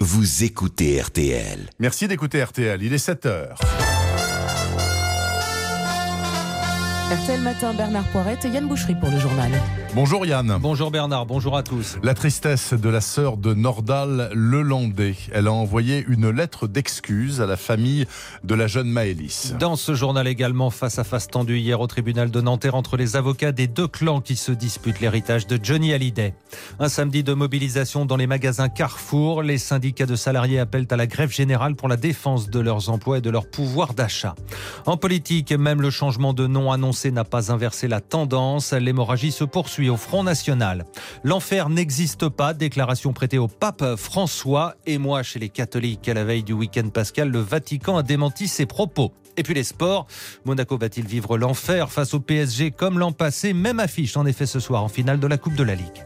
vous écoutez RTL. Merci d'écouter RTL, il est 7h. RTL Matin, Bernard Poirette et Yann Boucherie pour le journal. Bonjour Yann. Bonjour Bernard, bonjour à tous. La tristesse de la sœur de Nordal Lelandais. Elle a envoyé une lettre d'excuse à la famille de la jeune Maëlys. Dans ce journal également, face à face tendu hier au tribunal de Nanterre entre les avocats des deux clans qui se disputent l'héritage de Johnny Hallyday. Un samedi de mobilisation dans les magasins Carrefour. Les syndicats de salariés appellent à la grève générale pour la défense de leurs emplois et de leur pouvoir d'achat. En politique, même le changement de nom annoncé n'a pas inversé la tendance. L'hémorragie se poursuit au Front National. L'enfer n'existe pas, déclaration prêtée au pape François. Et moi, chez les catholiques, à la veille du week-end pascal, le Vatican a démenti ses propos. Et puis les sports, Monaco va-t-il vivre l'enfer face au PSG comme l'an passé? Même affiche en effet ce soir en finale de la Coupe de la Ligue.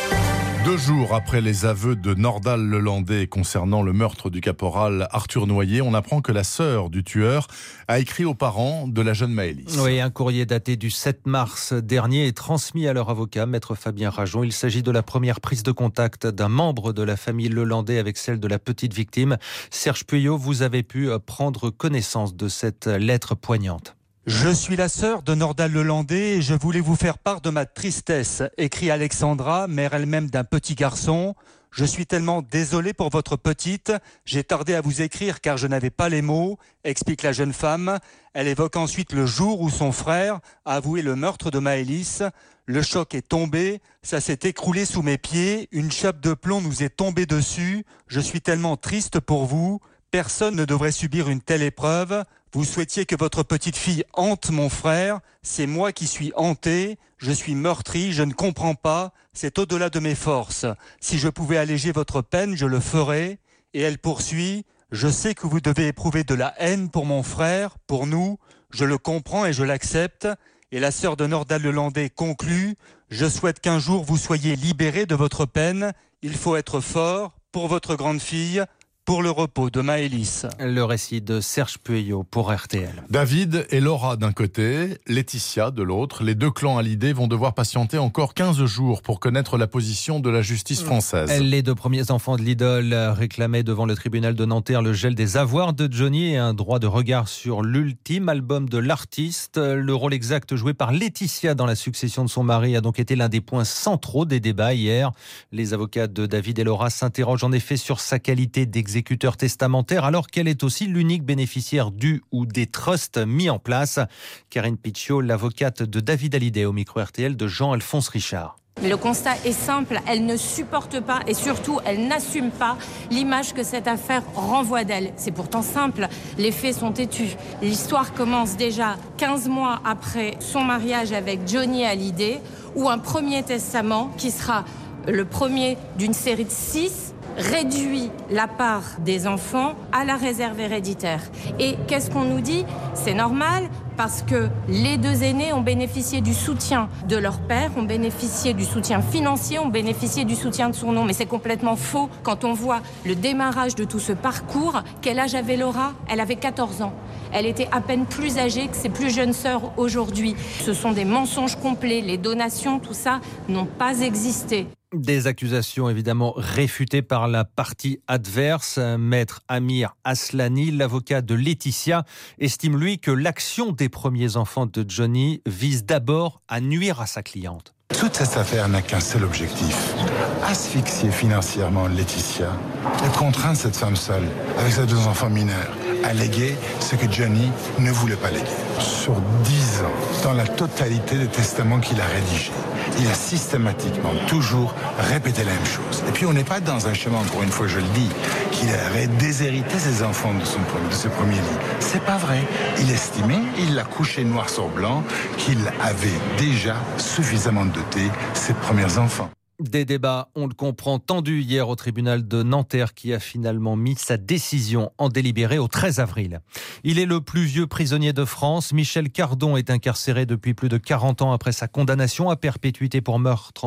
2 jours après les aveux de Nordal Lelandais concernant le meurtre du caporal Arthur Noyer, on apprend que la sœur du tueur a écrit aux parents de la jeune Maëlys. Oui, un courrier daté du 7 mars dernier est transmis à leur avocat, maître Fabien Rajon. Il s'agit de la première prise de contact d'un membre de la famille Lelandais avec celle de la petite victime. Serge Puyot, vous avez pu prendre connaissance de cette lettre poignante. Je suis la sœur de Nordal Lelandais et je voulais vous faire part de ma tristesse, écrit Alexandra, mère elle-même d'un petit garçon. Je suis tellement désolé pour votre petite, j'ai tardé à vous écrire car je n'avais pas les mots, explique la jeune femme. Elle évoque ensuite le jour où son frère a avoué le meurtre de Maëlys. Le choc est tombé, ça s'est écroulé sous mes pieds, une chape de plomb nous est tombée dessus. Je suis tellement triste pour vous. Personne ne devrait subir une telle épreuve. Vous souhaitiez que votre petite fille hante mon frère. C'est moi qui suis hanté. Je suis meurtri. Je ne comprends pas. C'est au-delà de mes forces. Si je pouvais alléger votre peine, je le ferais. Et elle poursuit. Je sais que vous devez éprouver de la haine pour mon frère, pour nous. Je le comprends et je l'accepte. Et la sœur de Nordal Lelandais conclut. Je souhaite qu'un jour vous soyez libérés de votre peine. Il faut être fort pour votre grande fille. Pour le repos de Maëlys. Le récit de Serge Puyot pour RTL. David et Laura d'un côté, Laetitia de l'autre. Les deux clans Hallyday vont devoir patienter encore 15 jours pour connaître la position de la justice française. Les deux premiers enfants de l'idole réclamaient devant le tribunal de Nanterre le gel des avoirs de Johnny et un droit de regard sur l'ultime album de l'artiste. Le rôle exact joué par Laetitia dans la succession de son mari a donc été l'un des points centraux des débats hier. Les avocats de David et Laura s'interrogent en effet sur sa qualité d'exécuteur testamentaire alors qu'elle est aussi l'unique bénéficiaire du ou des trusts mis en place. Karine Picciot, l'avocate de David Hallyday au micro RTL de Jean-Alphonse Richard. Le constat est simple, elle ne supporte pas et surtout elle n'assume pas l'image que cette affaire renvoie d'elle. C'est pourtant simple, les faits sont têtus. L'histoire commence déjà 15 mois après son mariage avec Johnny Hallyday où un premier testament qui sera le premier d'une série de 6 réduit la part des enfants à la réserve héréditaire. Et qu'est-ce qu'on nous dit? C'est normal parce que les deux aînés ont bénéficié du soutien de leur père, ont bénéficié du soutien financier, ont bénéficié du soutien de son nom. Mais c'est complètement faux quand on voit le démarrage de tout ce parcours. Quel âge avait Laura? Elle avait 14 ans. Elle était à peine plus âgée que ses plus jeunes sœurs aujourd'hui. Ce sont des mensonges complets. Les donations, tout ça, n'ont pas existé. Des accusations évidemment réfutées par la partie adverse. Maître Amir Aslani, l'avocat de Laetitia, estime lui que l'action des premiers enfants de Johnny vise d'abord à nuire à sa cliente. Toute cette affaire n'a qu'un seul objectif, asphyxier financièrement Laetitia et contraindre cette femme seule, avec ses 2 enfants mineurs, à léguer ce que Johnny ne voulait pas léguer. Sur 10 ans, dans la totalité des testaments qu'il a rédigés, il a systématiquement toujours répété la même chose. Et puis on n'est pas dans un schéma, encore une fois je le dis, qu'il aurait déshérité ses enfants de ses premiers lits. C'est pas vrai. Il estimait, il l'a couché noir sur blanc, qu'il avait déjà suffisamment doté ses premiers enfants. Des débats, on le comprend, tendus hier au tribunal de Nanterre qui a finalement mis sa décision en délibéré au 13 avril. Il est le plus vieux prisonnier de France. Michel Cardon est incarcéré depuis plus de 40 ans après sa condamnation à perpétuité pour meurtre en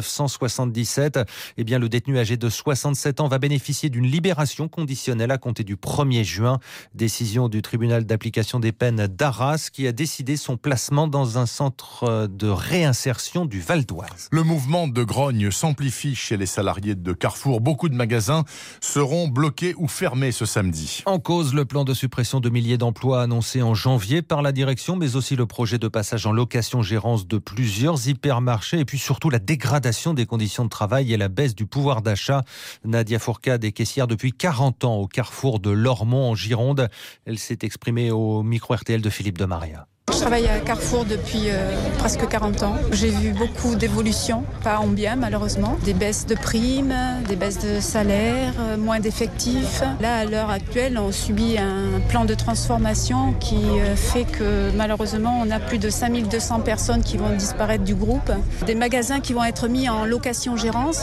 1977. Eh bien, le détenu âgé de 67 ans va bénéficier d'une libération conditionnelle à compter du 1er juin. Décision du tribunal d'application des peines d'Arras qui a décidé son placement dans un centre de réinsertion du Val d'Oise. Le mouvement de grogne règne s'amplifie chez les salariés de Carrefour. Beaucoup de magasins seront bloqués ou fermés ce samedi. En cause, le plan de suppression de milliers d'emplois annoncé en janvier par la direction, mais aussi le projet de passage en location-gérance de plusieurs hypermarchés et puis surtout la dégradation des conditions de travail et la baisse du pouvoir d'achat. Nadia Fourcade est caissière depuis 40 ans au Carrefour de Lormont en Gironde. Elle s'est exprimée au micro RTL de Philippe de Maria. Je travaille à Carrefour depuis presque 40 ans. J'ai vu beaucoup d'évolutions, pas en bien malheureusement. Des baisses de primes, des baisses de salaire, moins d'effectifs. Là, à l'heure actuelle, on subit un plan de transformation qui fait que malheureusement, on a plus de 5200 personnes qui vont disparaître du groupe. Des magasins qui vont être mis en location-gérance.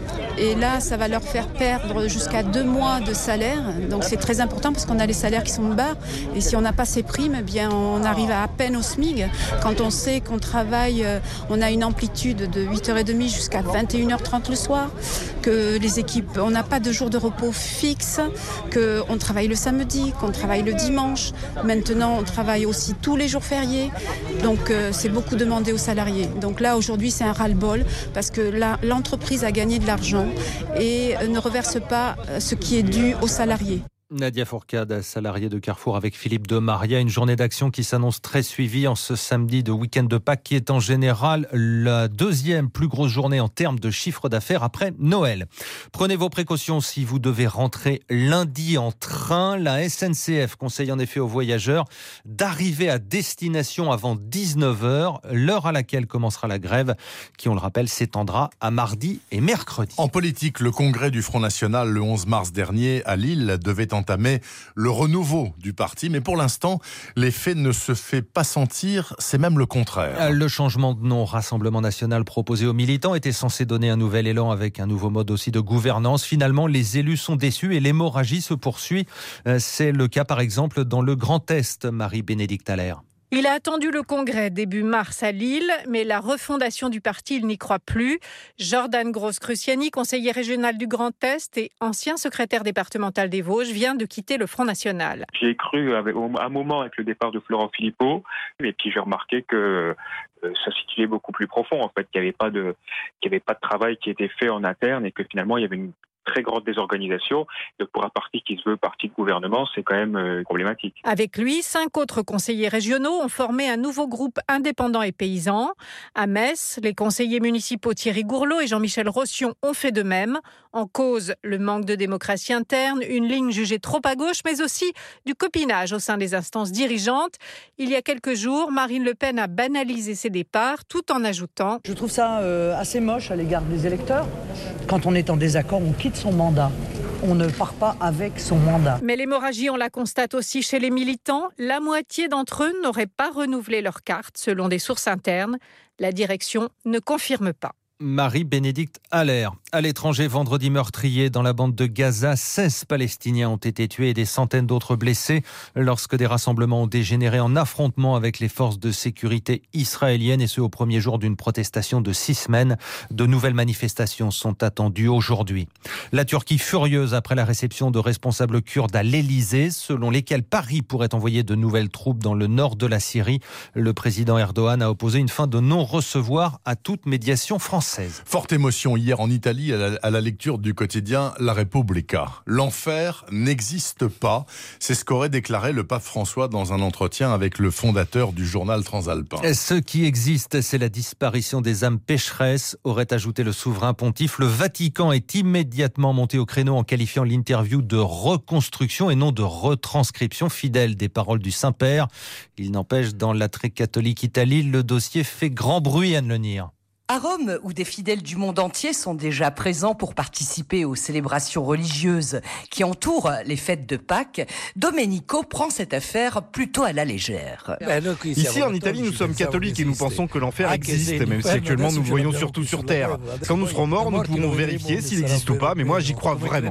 Et là, ça va leur faire perdre jusqu'à 2 mois de salaire. Donc c'est très important parce qu'on a les salaires qui sont bas. Et si on n'a pas ces primes, eh bien, on arrive à peine au SMIC. Quand on sait qu'on travaille, on a une amplitude de 8h30 jusqu'à 21h30 le soir, que les équipes, on n'a pas de jour de repos fixe, qu'on travaille le samedi, qu'on travaille le dimanche. Maintenant, on travaille aussi tous les jours fériés. Donc c'est beaucoup demandé aux salariés. Donc là, aujourd'hui, c'est un ras-le-bol parce que là, l'entreprise a gagné de l'argent et ne reverse pas ce qui est dû aux salariés. Nadia Fourcade, salariée de Carrefour avec Philippe de Maria. Une journée d'action qui s'annonce très suivie en ce samedi de week-end de Pâques qui est en général la deuxième plus grosse journée en termes de chiffre d'affaires après Noël. Prenez vos précautions si vous devez rentrer lundi en train. La SNCF conseille en effet aux voyageurs d'arriver à destination avant 19h, l'heure à laquelle commencera la grève qui, on le rappelle, s'étendra à mardi et mercredi. En politique, le congrès du Front National le 11 mars dernier à Lille devait entamer le renouveau du parti. Mais pour l'instant, l'effet ne se fait pas sentir, c'est même le contraire. Le changement de nom Rassemblement National proposé aux militants était censé donner un nouvel élan avec un nouveau mode aussi de gouvernance. Finalement, les élus sont déçus et l'hémorragie se poursuit. C'est le cas par exemple dans le Grand Est, Marie-Bénédicte Allaire. Il a attendu le congrès début mars à Lille, mais la refondation du parti, il n'y croit plus. Jordan Gross-Cruciani, conseiller régional du Grand Est et ancien secrétaire départemental des Vosges, vient de quitter le Front National. J'ai cru à un moment avec le départ de Florent Philippot, et puis j'ai remarqué que ça se situait beaucoup plus profond, en fait, qu'il n'y avait pas de travail qui était fait en interne et que finalement il y avait une très grande désorganisation. Donc pour un parti qui se veut parti de gouvernement, c'est quand même problématique. Avec lui, 5 autres conseillers régionaux ont formé un nouveau groupe indépendant et paysan. À Metz, les conseillers municipaux Thierry Gourlot et Jean-Michel Rossion ont fait de même. En cause, le manque de démocratie interne, une ligne jugée trop à gauche, mais aussi du copinage au sein des instances dirigeantes. Il y a quelques jours, Marine Le Pen a banalisé ses départs, tout en ajoutant « Je trouve ça assez moche à l'égard des électeurs. Quand on est en désaccord, on quitte son mandat. On ne part pas avec son mandat. » Mais l'hémorragie, on la constate aussi chez les militants. La moitié d'entre eux n'auraient pas renouvelé leur carte, selon des sources internes. La direction ne confirme pas. Marie-Bénédicte Allaire. À l'étranger, vendredi meurtrier dans la bande de Gaza, 16 Palestiniens ont été tués et des centaines d'autres blessés lorsque des rassemblements ont dégénéré en affrontement avec les forces de sécurité israéliennes et ce au premier jour d'une protestation de 6 semaines. De nouvelles manifestations sont attendues aujourd'hui. La Turquie furieuse après la réception de responsables kurdes à l'Elysée, selon lesquels Paris pourrait envoyer de nouvelles troupes dans le nord de la Syrie. Le président Erdogan a opposé une fin de non-recevoir à toute médiation française. Forte émotion hier en Italie à la lecture du quotidien La Repubblica. L'enfer n'existe pas, c'est ce qu'aurait déclaré le pape François dans un entretien avec le fondateur du journal transalpin. Ce qui existe, c'est la disparition des âmes pécheresses, aurait ajouté le souverain pontife. Le Vatican est immédiatement monté au créneau en qualifiant l'interview de reconstruction et non de retranscription fidèle des paroles du Saint-Père. Il n'empêche, dans la très catholique Italie, le dossier fait grand bruit, Anne Lenir. À Rome, où des fidèles du monde entier sont déjà présents pour participer aux célébrations religieuses qui entourent les fêtes de Pâques, Domenico prend cette affaire plutôt à la légère. Ici, en Italie, nous sommes catholiques et nous pensons que l'enfer existe, même si actuellement nous le voyons surtout sur Terre. Quand nous serons morts, nous pourrons vérifier s'il existe ou pas, mais moi, j'y crois vraiment.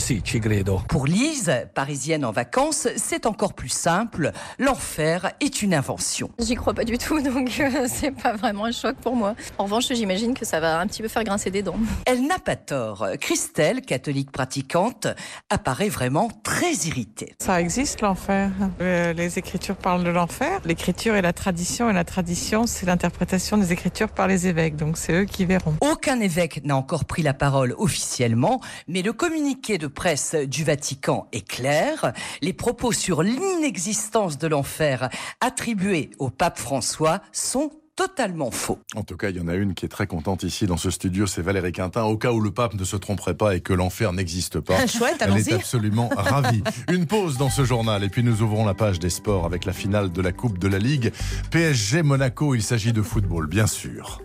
Pour Lise, parisienne en vacances, c'est encore plus simple. L'enfer est une invention. J'y crois pas du tout, donc c'est pas vraiment un choc pour moi. En revanche, revanche, j'imagine que ça va un petit peu faire grincer des dents. Elle n'a pas tort. Christelle, catholique pratiquante, apparaît vraiment très irritée. Ça existe l'enfer. Les Écritures parlent de l'enfer. L'Écriture est la tradition, et la tradition, c'est l'interprétation des Écritures par les évêques. Donc c'est eux qui verront. Aucun évêque n'a encore pris la parole officiellement, mais le communiqué de presse du Vatican est clair. Les propos sur l'inexistence de l'enfer attribués au pape François sont totalement faux. En tout cas, il y en a une qui est très contente ici dans ce studio, c'est Valérie Quintin. Au cas où le pape ne se tromperait pas et que l'enfer n'existe pas, Chouette, elle est absolument ravie. Une pause dans ce journal et puis nous ouvrons la page des sports avec la finale de la Coupe de la Ligue. PSG Monaco, il s'agit de football, bien sûr.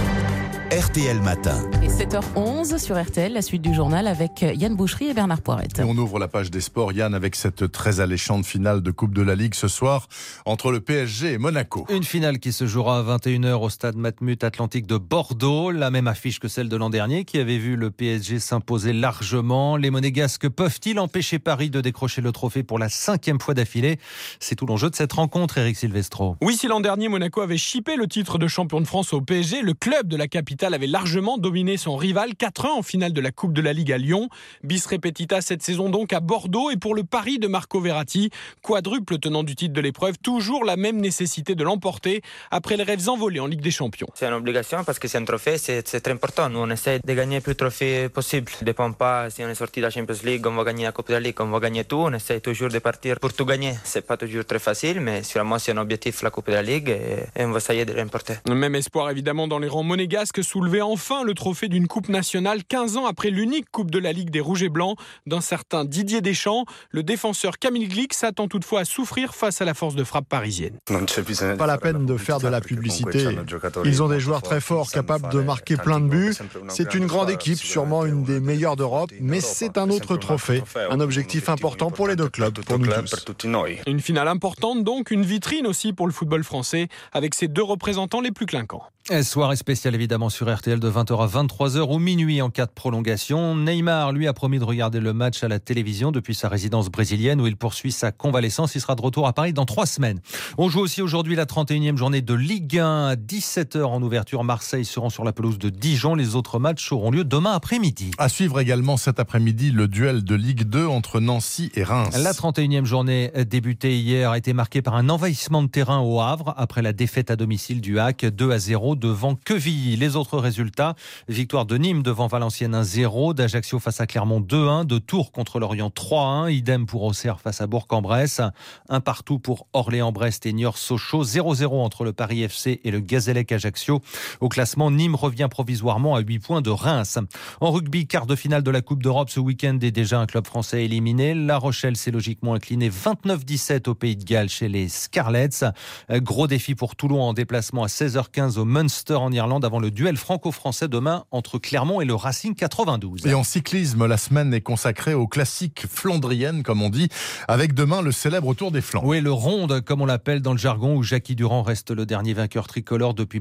RTL Matin. Et 7h11 sur RTL, la suite du journal avec Yann Bouchery et Bernard Poirette. Et on ouvre la page des sports, Yann, avec cette très alléchante finale de Coupe de la Ligue ce soir entre le PSG et Monaco. Une finale qui se jouera à 21h au stade Matmut Atlantique de Bordeaux. La même affiche que celle de l'an dernier qui avait vu le PSG s'imposer largement. Les Monégasques peuvent-ils empêcher Paris de décrocher le trophée pour la 5e fois d'affilée? C'est tout l'enjeu de cette rencontre, Eric Silvestro. Oui, si l'an dernier Monaco avait chippé le titre de champion de France au PSG, le club de la capitale avait largement dominé son rival 4-1 en finale de la Coupe de la Ligue à Lyon. Bis repetita cette saison donc à Bordeaux, et pour le pari de Marco Verratti, quadruple tenant du titre de l'épreuve, toujours la même nécessité de l'emporter après les rêves envolés en Ligue des Champions. C'est une obligation parce que c'est un trophée, c'est très important. Nous on essaie de gagner le plus de trophées possible. Ça ne dépend pas si on est sorti de la Champions League, on va gagner la Coupe de la Ligue, on va gagner tout. On essaie toujours de partir pour tout gagner. C'est pas toujours très facile, mais sûrement c'est un objectif la Coupe de la Ligue et on va essayer de l'emporter. Même espoir évidemment dans les rangs monégasques, soulever enfin le trophée d'une Coupe nationale 15 ans après l'unique Coupe de la Ligue des Rouges et Blancs d'un certain Didier Deschamps. Le défenseur Camille Glick s'attend toutefois à souffrir face à la force de frappe parisienne. Pas la peine de faire de la publicité. Ils ont des joueurs très forts capables de marquer plein de buts. C'est une grande équipe, sûrement une des meilleures d'Europe, mais c'est un autre trophée. Un objectif important pour les deux clubs, pour nous tous. Une finale importante donc, une vitrine aussi pour le football français avec ses deux représentants les plus clinquants. Soirée spéciale évidemment sur RTL de 20h à 23h ou minuit en cas de prolongation. Neymar lui a promis de regarder le match à la télévision depuis sa résidence brésilienne où il poursuit sa convalescence. Il sera de retour à Paris dans 3 semaines. On joue aussi aujourd'hui la 31e journée de Ligue 1 à 17h en ouverture. Marseille seront sur la pelouse de Dijon. Les autres matchs auront lieu demain après-midi. À suivre également cet après-midi le duel de Ligue 2 entre Nancy et Reims. La 31e journée débutée hier a été marquée par un envahissement de terrain au Havre après la défaite à domicile du HAC 2-0 devant Quevilly. Les autres résultats, victoire de Nîmes devant Valenciennes 1-0, d'Ajaccio face à Clermont 2-1, de Tours contre Lorient 3-1, idem pour Auxerre face à Bourg-en-Bresse, 1-1 pour Orléans-Brest et Niort-Sochaux, 0-0 entre le Paris FC et le Gazélec Ajaccio. Au classement, Nîmes revient provisoirement à 8 points de Reims. En rugby, quart de finale de la Coupe d'Europe ce week-end est déjà un club français éliminé. La Rochelle s'est logiquement incliné 29-17 au Pays de Galles chez les Scarlets. Gros défi pour Toulon en déplacement à 16h15 au Munster en Irlande avant le duel franco-français demain entre Clermont et le Racing 92. Et en cyclisme, la semaine est consacrée aux classiques flandriennes, comme on dit, avec demain le célèbre Tour des Flandres. Oui, le Ronde, comme on l'appelle dans le jargon, où Jackie Durand reste le dernier vainqueur tricolore depuis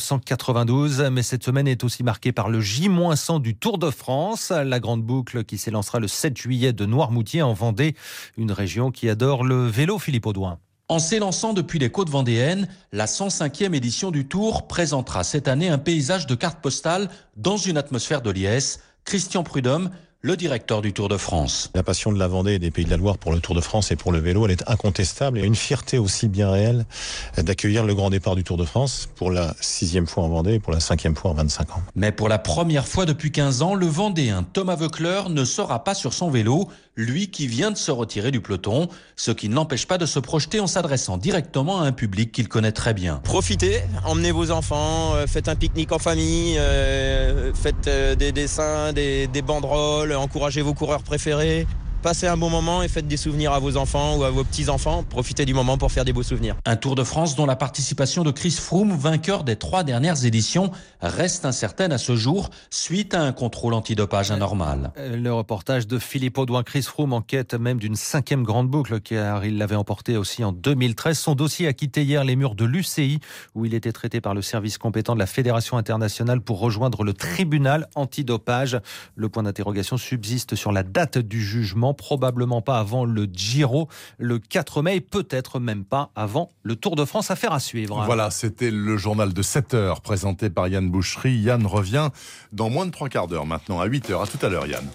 1992. Mais cette semaine est aussi marquée par le J-100 du Tour de France, la grande boucle qui s'élancera le 7 juillet de Noirmoutier en Vendée, une région qui adore le vélo, Philippe Audouin. En s'élançant depuis les côtes vendéennes, la 105e édition du Tour présentera cette année un paysage de cartes postales dans une atmosphère de liesse. Christian Prudhomme, le directeur du Tour de France. La passion de la Vendée et des Pays de la Loire pour le Tour de France et pour le vélo, elle est incontestable. Et une fierté aussi bien réelle d'accueillir le grand départ du Tour de France pour la 6e fois en Vendée et pour la 5e fois en 25 ans. Mais pour la première fois depuis 15 ans, le Vendéen Thomas Voeckler ne sera pas sur son vélo, lui qui vient de se retirer du peloton, ce qui ne l'empêche pas de se projeter en s'adressant directement à un public qu'il connaît très bien. Profitez, emmenez vos enfants, faites un pique-nique en famille, faites des dessins, des banderoles, encouragez vos coureurs préférés. Passez un bon moment et faites des souvenirs à vos enfants ou à vos petits-enfants. Profitez du moment pour faire des beaux souvenirs. Un Tour de France dont la participation de Chris Froome, vainqueur des 3 dernières éditions, reste incertaine à ce jour suite à un contrôle antidopage anormal. Le reportage de Philippe Audouin. Chris Froome en quête même d'une 5e grande boucle car il l'avait emporté aussi en 2013. Son dossier a quitté hier les murs de l'UCI où il était traité par le service compétent de la Fédération internationale pour rejoindre le tribunal antidopage. Le point d'interrogation subsiste sur la date du jugement probablement pas avant le Giro le 4 mai, peut-être même pas avant le Tour de France. Affaire à suivre. Voilà, c'était le journal de 7h présenté par Yann Boucherie. Yann revient dans moins de 3 quarts d'heure maintenant, à 8h. À tout à l'heure, Yann.